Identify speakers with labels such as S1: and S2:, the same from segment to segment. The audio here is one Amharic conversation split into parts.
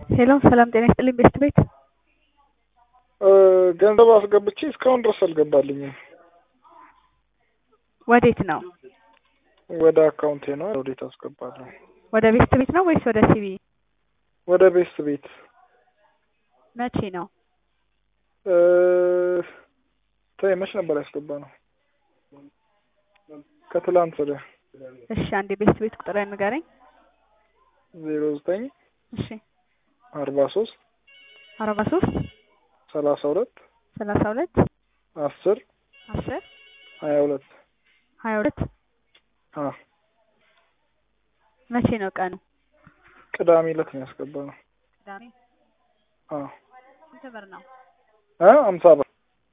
S1: ሄሎ ሰላም ጤና ይስጥልኝ ቤስት ቤት
S2: ገንዘብ አስገብቼ እስካሁን ድረስ አልገባልኝም።
S1: ወዴት ነው?
S2: ወደ አካውንቴ ነው። ወዴት አስገባለሁ?
S1: ወደ ቤስት ቤት ነው ወይስ ወደ ሲቢ?
S2: ወደ ቤስት ቤት።
S1: መቼ ነው?
S2: መች ነበር ያስገባነው? ከትላንት ወዲያ።
S1: እሺ አንዴ ቤስት ቤት ቁጥር ንገረኝ።
S2: 09
S1: እሺ
S2: 43
S1: 42
S2: 10
S1: 10 22 መቼ ነው ቀኑ?
S2: ቅዳሜ ዕለት ነው ያስገባነው።
S1: ቅዳሜ? ስንት ብር ነው?
S2: 50 ብር።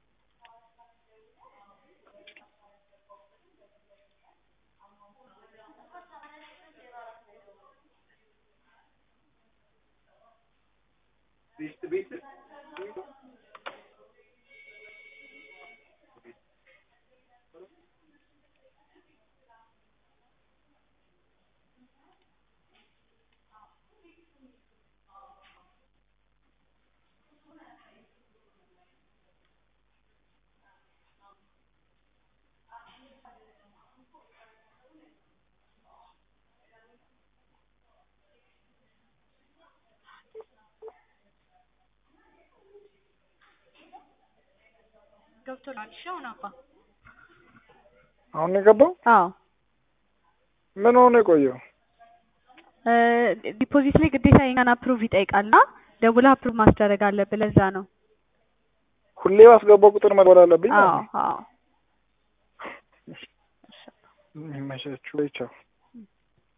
S1: ገብቶላል። እሺ
S2: አሁን ነው የገባው?
S1: አዎ።
S2: ምን ሆነ የቆየው?
S1: ዲፖዚት ላይ ግዴታ የኛን አፕሩቭ ይጠይቃልና ደውላ አፕሩቭ ማስደረግ አለብህ። ለዛ ነው
S2: ሁሌ ባስገባው ቁጥር መግባት አለብኝ?
S1: አዎ።
S2: ይመቻችሁ። ቻው።